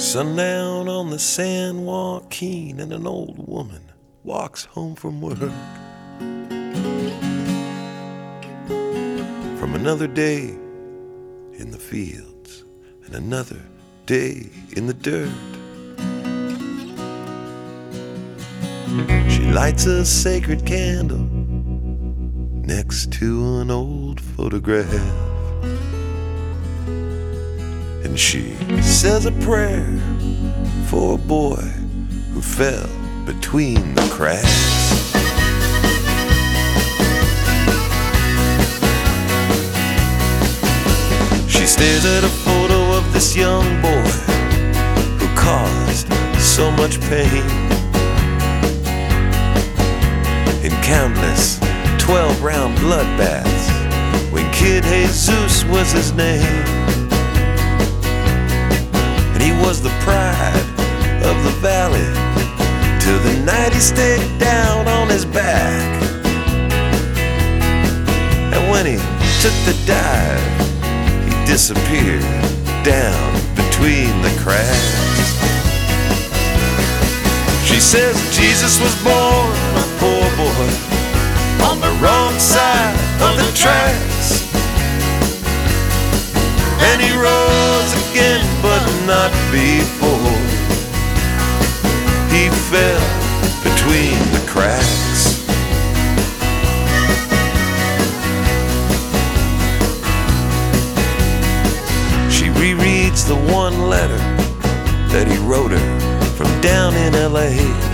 Sundown on the San Joaquin, and an old woman walks home from work. From another day in the fields and another day in the dirt, she lights a sacred candle next to an old photograph, and she says a prayer for a boy who fell between the cracks. She stares at a photo of this young boy who caused so much pain in countless 12-round bloodbaths when Kid Jesus was his name. And he was the pride of the valley till the night he stayed down on his back. And when he took the dive, disappeared down between the cracks. She says Jesus was born a poor boy on the wrong side of the tracks, and he rose again, but not before he fell between the cracks. Rereads the one letter that he wrote her from down in LA,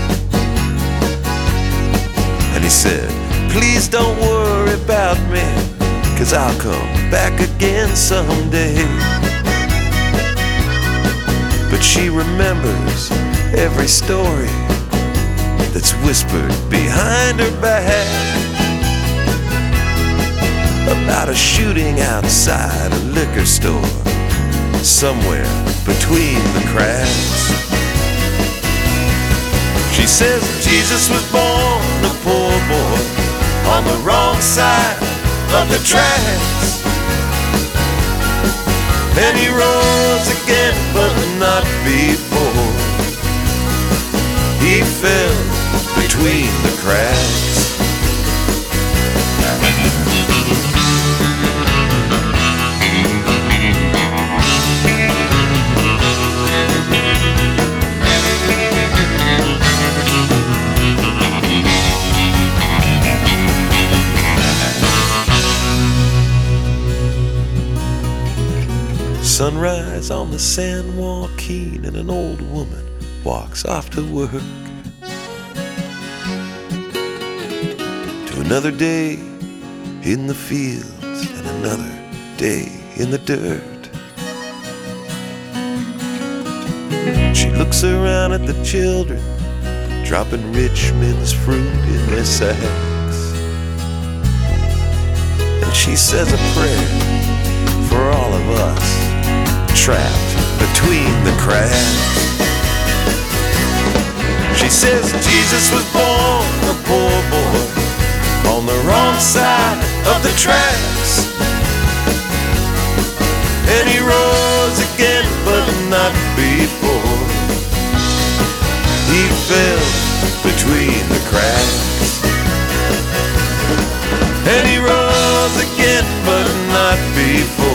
and he said, please don't worry about me, 'cause I'll come back again someday. But she remembers every story that's whispered behind her back about a shooting outside a liquor store somewhere between the cracks. She says Jesus was born a poor boy on the wrong side of the tracks, and he rose again, but not before he fell between the cracks. Sunrise on the San Joaquin, and an old woman walks off to work. To another day in the fields and another day in the dirt. She looks around at the children dropping Richmond's fruit in their sacks, and she says a prayer for all of us trapped between the cracks. She says Jesus was born a poor boy on the wrong side of the tracks, and he rose again, but not before he fell between the cracks. And he rose again, but not before